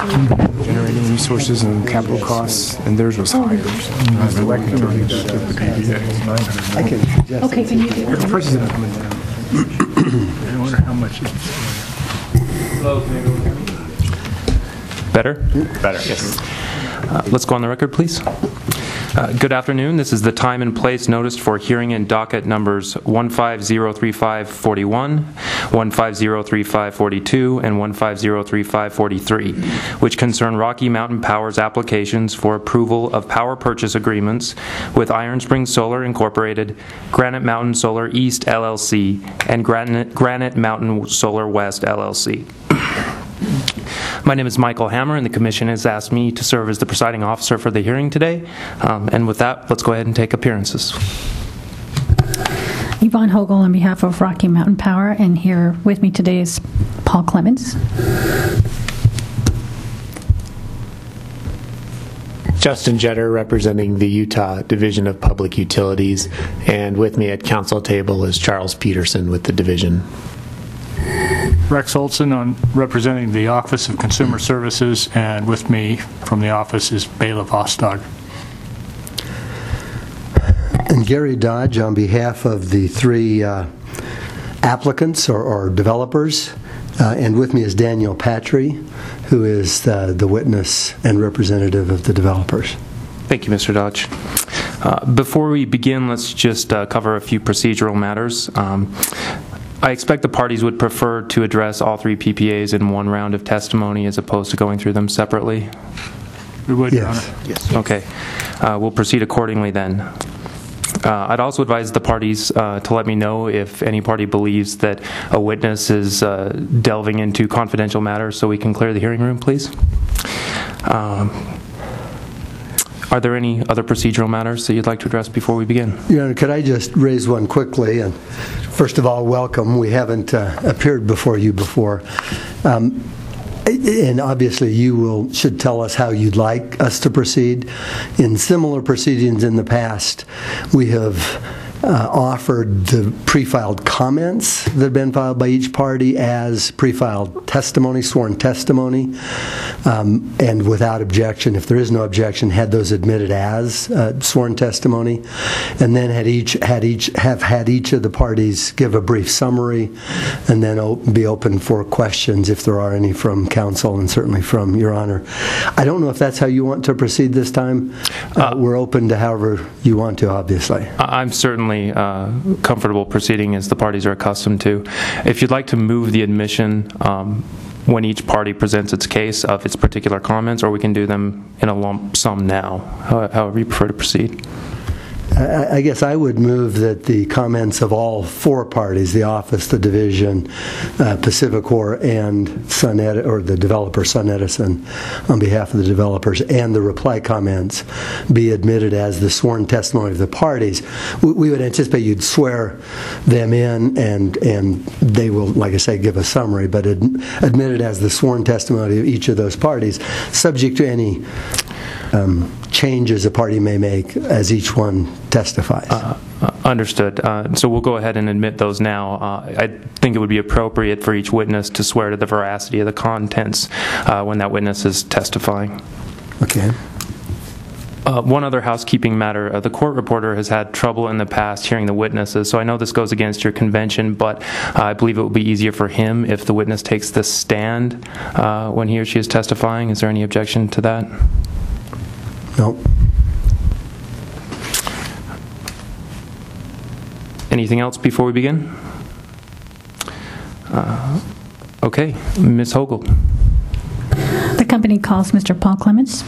generating resources and capital costs, and theirs was higher. The PPA. Okay, can you do The prices have been coming down. I wonder how much Better? Better, yes. Let's go on the record, please. Good afternoon. This is the time and place noticed for hearing in docket numbers 1503541, 1503542, and 1503543, which concern Rocky Mountain Power's applications for approval of power purchase agreements with Iron Springs Solar Incorporated, Granite Mountain Solar East LLC, and Granite Mountain Solar West LLC. My name is Michael Hammer, and the Commission has asked me to serve as the presiding officer for the hearing today. And with that, let's go ahead and take appearances. Yvonne Hogle on behalf of Rocky Mountain Power, and here with me today is Paul Clements. Justin Jetter representing the Utah Division of Public Utilities, and with me at council table is Charles Peterson with the division. Rex Olson representing the Office of Consumer Services, and with me from the office is Bela Vostog. And Gary Dodge on behalf of the three applicants or developers, and with me is Daniel Patry, who is the witness and representative of the developers. Thank you, Mr. Dodge. Before we begin, let's just cover a few procedural matters. I expect the parties would prefer to address all three PPAs in one round of testimony as opposed to going through them separately. We would, Yes. Your Honor. Yes. Okay. We'll proceed accordingly then. I'd also advise the parties to let me know if any party believes that a witness is delving into confidential matters so we can clear the hearing room, please. Are there any other procedural matters that you'd like to address before we begin? Your Honor, could I just raise one quickly? And first of all, welcome. We haven't appeared before you before. And obviously you should tell us how you'd like us to proceed. In similar proceedings in the past, we have offered the pre-filed comments that have been filed by each party as pre-filed testimony, sworn testimony, and without objection, if there is no objection, had those admitted as sworn testimony, and then had each of the parties give a brief summary, and then be open for questions if there are any from council and certainly from Your Honor. I don't know if that's how you want to proceed this time. We're open to however you want to, obviously. I'm certainly comfortable proceeding as the parties are accustomed to. If you'd like to move the admission when each party presents its case of its particular comments, or we can do them in a lump sum now, however you prefer to proceed. I guess I would move that the comments of all four parties, the office, the division, PacifiCorp, and the developer Sun Edison, on behalf of the developers, and the reply comments be admitted as the sworn testimony of the parties. We would anticipate you'd swear them in, and they will, like I say, give a summary, but admitted as the sworn testimony of each of those parties, subject to any changes a party may make as each one testifies. Understood. So we'll go ahead and admit those now. I think it would be appropriate for each witness to swear to the veracity of the contents when that witness is testifying. Okay. One other housekeeping matter. The court reporter has had trouble in the past hearing the witnesses, so I know this goes against your convention, but I believe it will be easier for him if the witness takes the stand when he or she is testifying. Is there any objection to that? No. Anything else before we begin? Okay, Ms. Hogle. The company calls Mr. Paul Clements.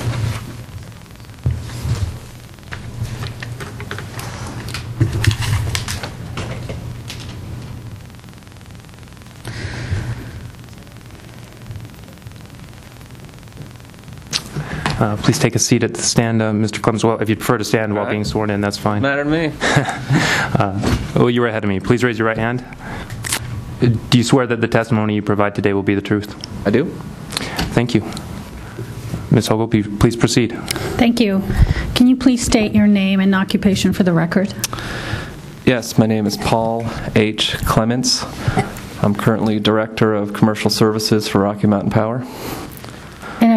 Please take a seat at the stand, Mr. Clemens. Well, if you prefer to stand while being sworn in, that's fine. Matter to me. Well, you were ahead of me. Please raise your right hand. Do you swear that the testimony you provide today will be the truth? I do. Thank you. Ms. Hogle, please proceed. Thank you. Can you please state your name and occupation for the record? Yes, my name is Paul H. Clements. I'm currently Director of Commercial Services for Rocky Mountain Power.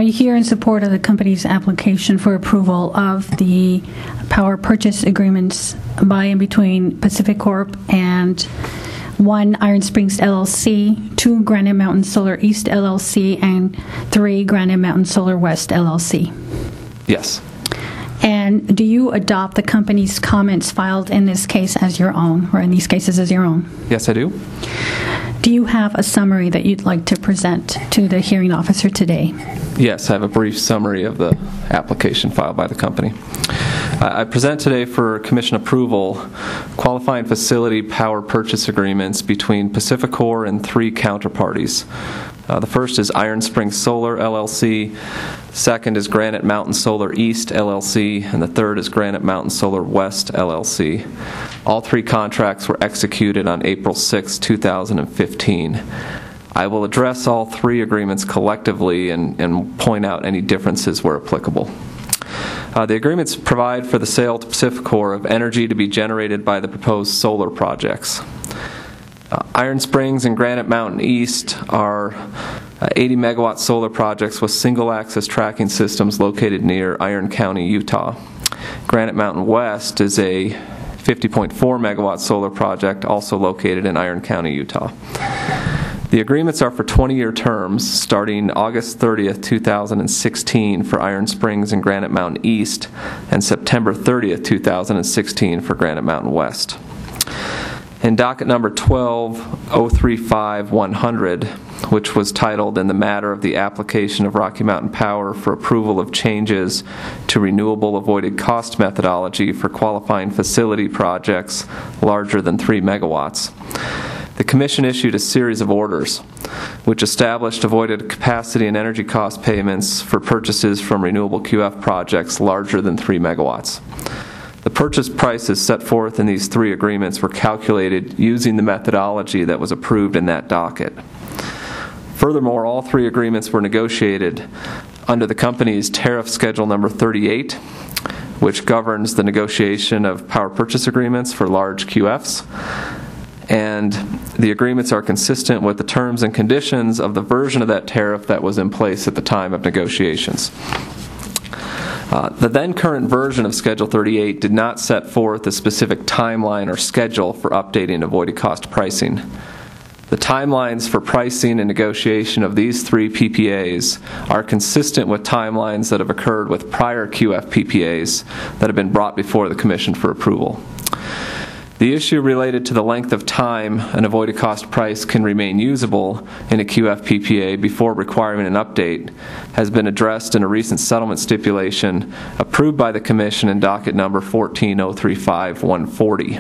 you here in support of the company's application for approval of the power purchase agreements by and between Pacific Corp and 1 Iron Springs LLC, 2 Granite Mountain Solar East LLC, and 3 Granite Mountain Solar West LLC? Yes. And do you adopt the company's comments filed in this case as your own, or in these cases as your own? Yes, I do. Do you have a summary that you'd like to present to the hearing officer today? Yes, I have a brief summary of the application filed by the company. I present today for Commission approval qualifying facility power purchase agreements between PacifiCorp and 3 counterparties. The first is Iron Springs Solar, LLC. Second is Granite Mountain Solar East, LLC. And the third is Granite Mountain Solar West, LLC. All 3 contracts were executed on April 6, 2015. I will address all 3 agreements collectively and point out any differences where applicable. The agreements provide for the sale to PacifiCorp of energy to be generated by the proposed solar projects. Iron Springs and Granite Mountain East are 80 megawatt solar projects with single access tracking systems located near Iron County, Utah. Granite Mountain West is a 50.4 megawatt solar project also located in Iron County, Utah. The agreements are for 20-year terms starting August 30th, 2016 for Iron Springs and Granite Mountain East and September 30th, 2016 for Granite Mountain West. In docket number 12-035-100, which was titled in the matter of the application of Rocky Mountain Power for approval of changes to renewable avoided cost methodology for qualifying facility projects larger than 3 megawatts, the Commission issued a series of orders which established avoided capacity and energy cost payments for purchases from renewable QF projects larger than 3 megawatts. The purchase prices set forth in these 3 agreements were calculated using the methodology that was approved in that docket. Furthermore, all 3 agreements were negotiated under the company's tariff schedule number 38, which governs the negotiation of power purchase agreements for large QFs. And the agreements are consistent with the terms and conditions of the version of that tariff that was in place at the time of negotiations. The then current version of Schedule 38 did not set forth a specific timeline or schedule for updating avoided cost pricing. The timelines for pricing and negotiation of these 3 PPAs are consistent with timelines that have occurred with prior QF PPAs that have been brought before the Commission for approval. The issue related to the length of time an avoided cost price can remain usable in a QF PPA before requiring an update has been addressed in a recent settlement stipulation approved by the Commission in docket number 14-035-140.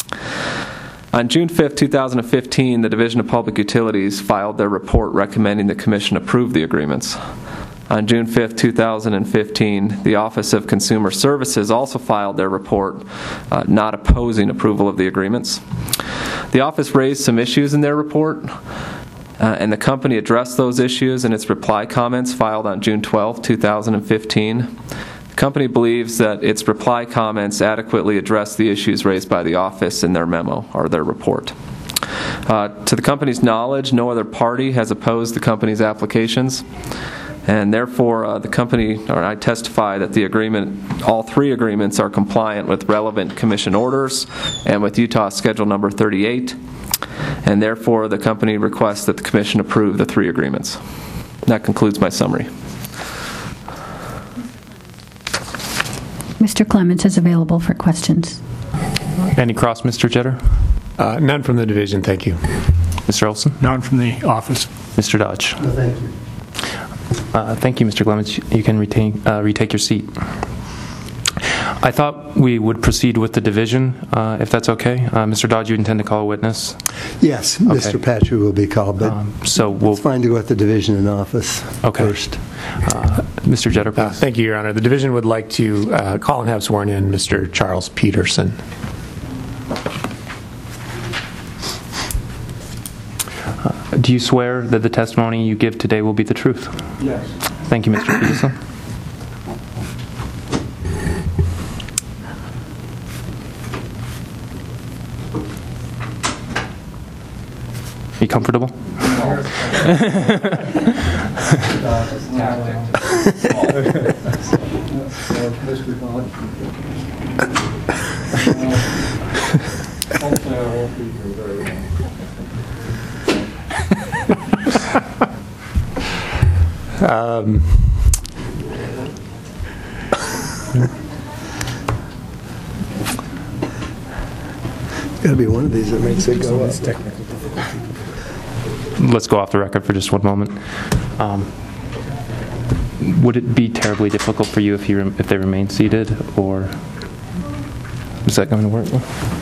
On June 5, 2015, the Division of Public Utilities filed their report recommending the Commission approve the agreements. On June 5, 2015, the Office of Consumer Services also filed their report not opposing approval of the agreements. The office raised some issues in their report, and the company addressed those issues in its reply comments filed on June 12, 2015. The company believes that its reply comments adequately address the issues raised by the office in their memo or their report. To the company's knowledge, no other party has opposed the company's applications. And therefore, the company, or I testify that the agreement, all 3 agreements are compliant with relevant Commission orders and with Utah Schedule Number 38. And therefore, the company requests that the Commission approve the 3 agreements. That concludes my summary. Mr. Clements is available for questions. Any cross, Mr. Jetter? None from the division, thank you. Mr. Olson? None from the office. Mr. Dodge? No, thank you. Thank you, Mr. Clements. You can retake your seat. I thought we would proceed with the division, if that's okay. Mr. Dodge, you intend to call a witness? Yes, Mr. Patry will be called, but so we'll, it's fine to go with the division in office first. Mr. Jetter, please. Thank you, Your Honor. The division would like to call and have sworn in Mr. Charles Peterson. Do you swear that the testimony you give today will be the truth? Yes. Thank you, Mr. Peterson. Are you comfortable? Got to be one of these that makes it go up. Let's go off the record for just one moment. Would it be terribly difficult for you if they remain seated, or is that going to work?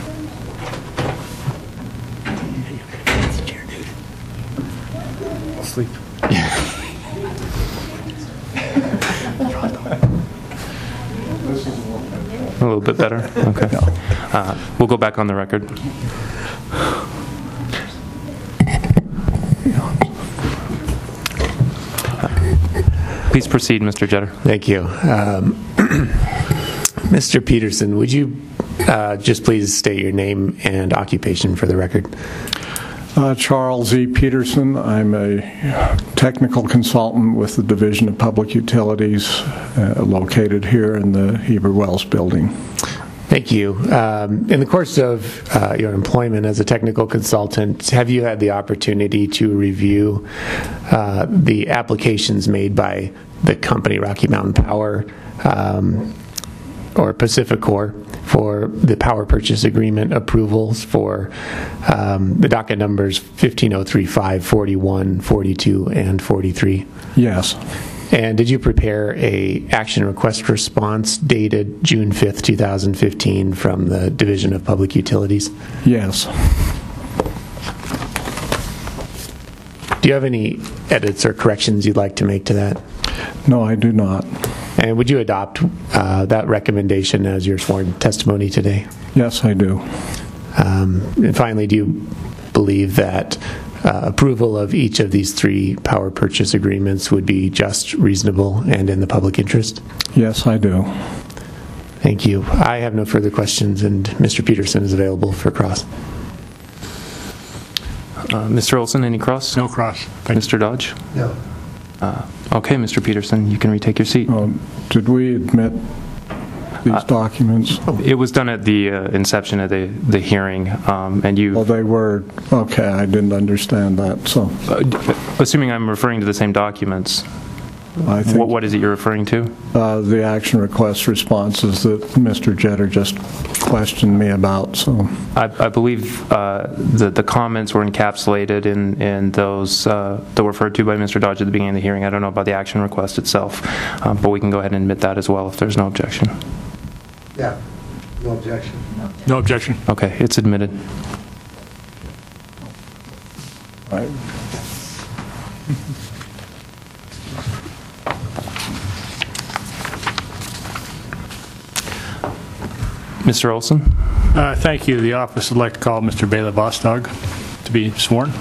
Sleep. A little bit better? Okay. We'll go back on the record. Please proceed, Mr. Jetter. Thank you. Mr. Peterson, would you just please state your name and occupation for the record? Charles E. Peterson. I'm a technical consultant with the Division of Public Utilities located here in the Heber Wells building. Thank you. In the course of your employment as a technical consultant, have you had the opportunity to review the applications made by the company Rocky Mountain Power or PacifiCorp for the power purchase agreement approvals for the docket numbers 1503.5, 41, 42, and 43? Yes. And did you prepare a action request response dated June 5th, 2015 from the Division of Public Utilities? Yes. Do you have any edits or corrections you'd like to make to that? No, I do not. And would you adopt that recommendation as your sworn testimony today? Yes, I do. And finally, do you believe that approval of each of these three power purchase agreements would be just, reasonable, and in the public interest? Yes, I do. Thank you. I have no further questions, and Mr. Peterson is available for cross. Mr. Olson, any cross? No cross. Mr. Dodge? No. Okay, Mr. Peterson, you can retake your seat. Did we admit these documents? It was done at the inception of the hearing, and you... Well, they were, okay, I didn't understand that, so. Assuming I'm referring to the same documents, I think what is it you're referring to? the action request responses that Mr. Jetter just questioned me about, so. I believe the comments were encapsulated in those that were referred to by Mr. Dodge at the beginning of the hearing. I don't know about the action request itself, but we can go ahead and admit that as well if there's no objection. Yeah. No objection. No objection. Okay, it's admitted. Right. Mr. Olson? Thank you. The office would like to call Mr. Bela Vostog to be sworn.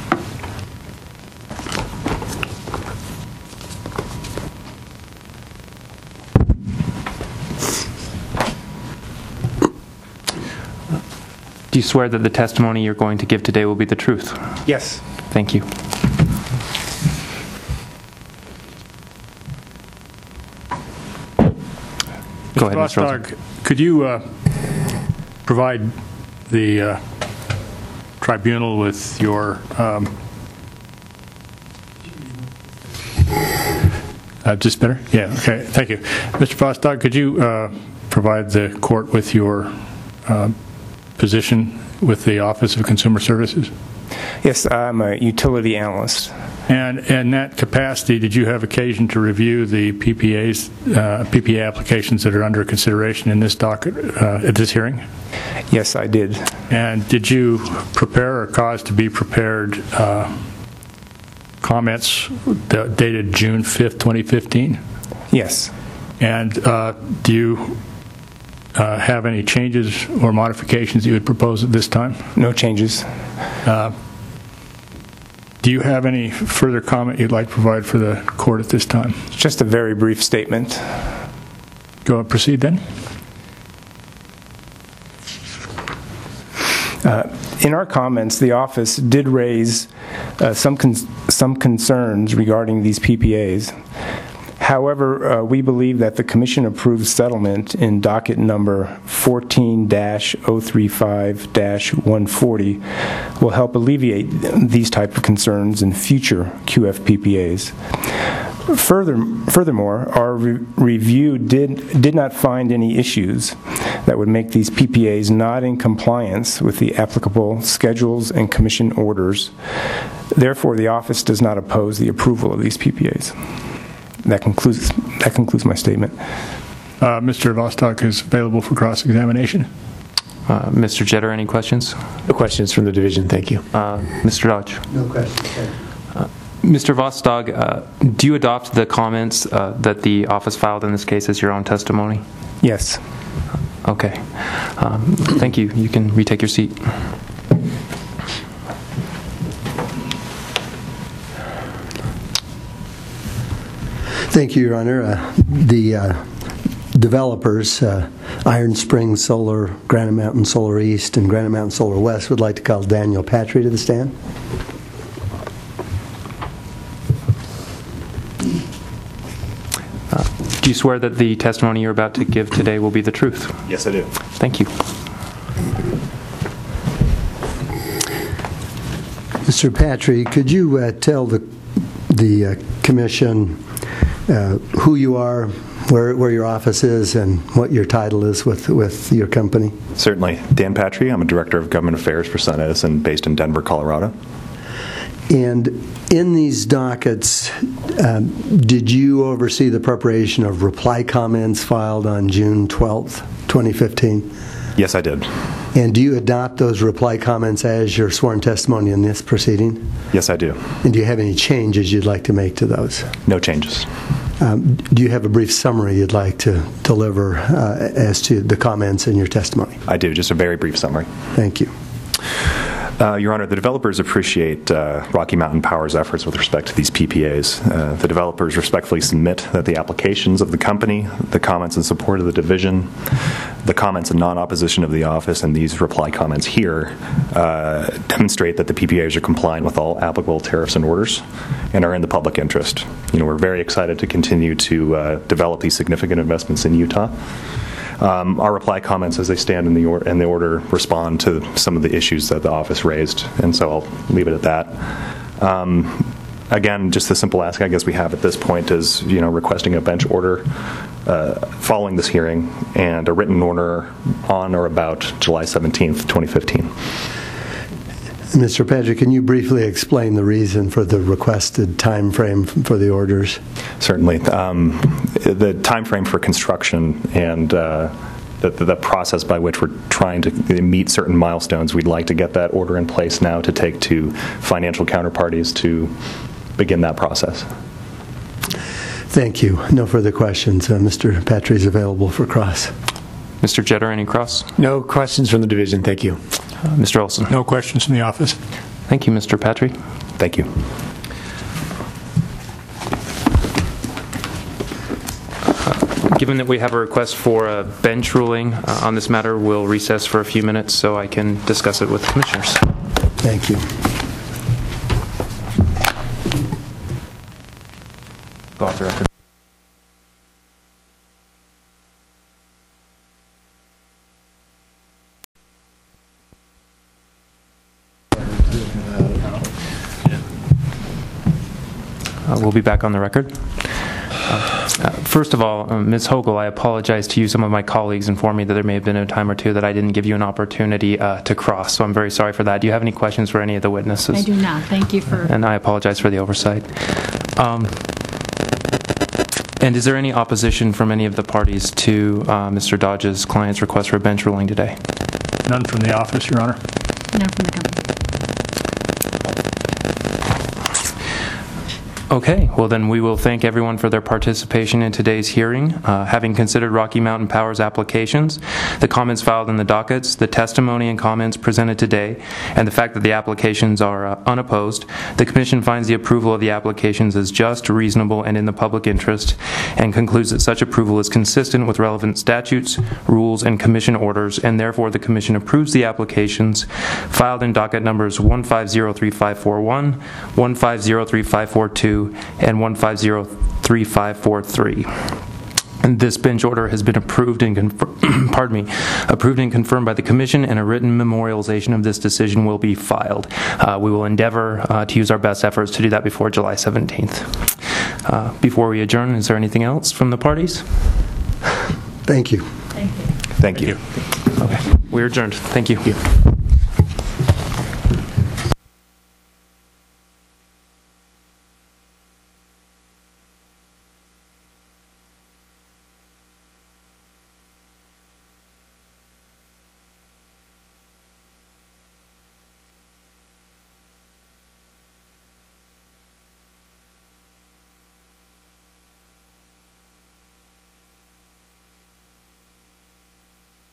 Do you swear that the testimony you're going to give today will be the truth? Yes. Thank you. Go ahead, Mr. Olson. Vostog, could you provide the tribunal with your just better? Yeah, okay, thank you. Mr. Vostog, could you provide the court with your position with the Office of Consumer Services? Yes, I'm a utility analyst. And in that capacity, did you have occasion to review the PPA applications that are under consideration in this docket at this hearing? Yes, I did. And did you prepare or cause to be prepared comments dated June 5th, 2015? Yes. And do you have any changes or modifications you would propose at this time? No changes. Do you have any further comment you'd like to provide for the court at this time? Just a very brief statement. Go ahead, proceed then. In our comments, the office did raise some concerns regarding these PPAs. However, we believe that the Commission-approved settlement in docket number 14-035-140 will help alleviate these type of concerns in future QFPPAs. Furthermore, our review did not find any issues that would make these PPAs not in compliance with the applicable schedules and Commission orders. Therefore, the office does not oppose the approval of these PPAs. That concludes my statement. Mr. Vostok is available for cross-examination. Mr. Jetter, any questions? No questions from the division. Thank you. Mr. Dodge? No questions. Mr. Vostok, do you adopt the comments that the office filed in this case as your own testimony? Yes. Okay. Thank you. You can retake your seat. Thank you, Your Honor. The developers, Iron Springs Solar, Granite Mountain Solar East, and Granite Mountain Solar West, would like to call Daniel Patry to the stand. Do you swear that the testimony you're about to give today will be the truth? Yes, I do. Thank you. Mr. Patry, could you tell the Commission who you are, where your office is, and what your title is with your company? Certainly. Dan Patry. I'm a Director of Government Affairs for SunEdison based in Denver, Colorado. And in these dockets, did you oversee the preparation of reply comments filed on June 12th, 2015? Yes, I did. And do you adopt those reply comments as your sworn testimony in this proceeding? Yes, I do. And do you have any changes you'd like to make to those? No changes. Do you have a brief summary you'd like to deliver as to the comments in your testimony? I do. Just a very brief summary. Thank you. Your Honor, the developers appreciate Rocky Mountain Power's efforts with respect to these PPAs. The developers respectfully submit that the applications of the company, the comments in support of the division, the comments in non-opposition of the office, and these reply comments here demonstrate that the PPAs are compliant with all applicable tariffs and orders and are in the public interest. We're very excited to continue to develop these significant investments in Utah. Our reply comments, as they stand in the order, respond to some of the issues that the office raised, and so I'll leave it at that. Again, just the simple ask I guess we have at this point is, requesting a bench order following this hearing and a written order on or about July 17th, 2015. Mr. Patry, can you briefly explain the reason for the requested time frame for the orders? Certainly. The time frame for construction and the process by which we're trying to meet certain milestones, we'd like to get that order in place now to take to financial counterparties to begin that process. Thank you. No further questions. Mr. Patry is available for cross. Mr. Jetter, any cross? No questions from the division. Thank you. Mr. Olson? No questions from the office. Thank you, Mr. Patry. Thank you. Given that we have a request for a bench ruling on this matter, we'll recess for a few minutes so I can discuss it with the commissioners. Thank you. Go off the record. We'll be back on the record. First of all, Ms. Hogle, I apologize to you. Some of my colleagues informed me that there may have been a time or two that I didn't give you an opportunity to cross, so I'm very sorry for that. Do you have any questions for any of the witnesses? I do not. Thank you for... And I apologize for the oversight. And is there any opposition from any of the parties to Mr. Dodge's client's request for a bench ruling today? None from the office, Your Honor. None from the company. Okay, well then we will thank everyone for their participation in today's hearing. Having considered Rocky Mountain Power's applications, the comments filed in the dockets, the testimony and comments presented today, and the fact that the applications are unopposed, the Commission finds the approval of the applications as just, reasonable, and in the public interest, and concludes that such approval is consistent with relevant statutes, rules, and Commission orders, and therefore the Commission approves the applications filed in docket numbers 1503541, 1503542, and 1503543. And this bench order has been approved and approved and confirmed by the Commission, and a written memorialization of this decision will be filed. We will endeavor to use our best efforts to do that before July 17th. Before we adjourn, is there anything else from the parties? Thank you. Thank you. Okay, we're adjourned. Thank you.